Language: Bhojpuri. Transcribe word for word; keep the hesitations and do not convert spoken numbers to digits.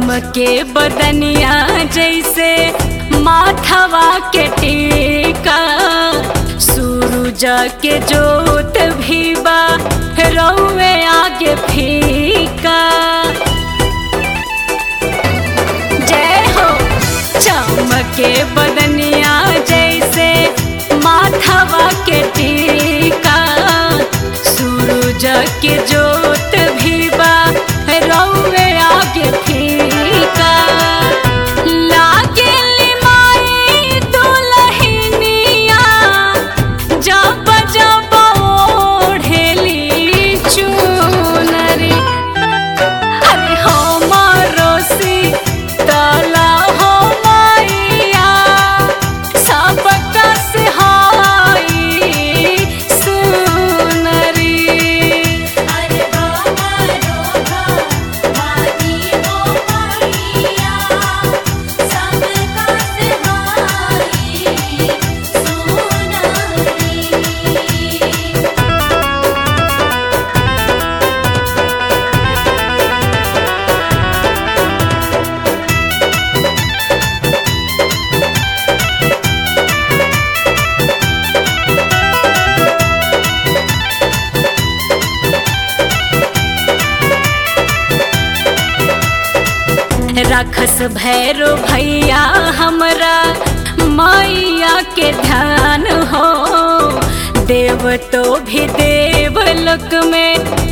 चमके बदनिया जैसे माथवा के टीका, सूरज के जोत भी बा रउए आगे फीका। जय हो। चमके बदनिया जैसे माथवा के टीका, सूरज के जोत भी बा रउए आगे फीका। लागेली माई दुलहिनिया जब जब ओढ़ेली चुनरी। अरे हमरो सीतला हो मैया सबका सहाई सुनरी। अरे हमरो भवानी हो मैया सबका सहाई सुनरी। राखस भैरो भैया हमरा मैया के ध्यान हो, देव तो भी देव लोक में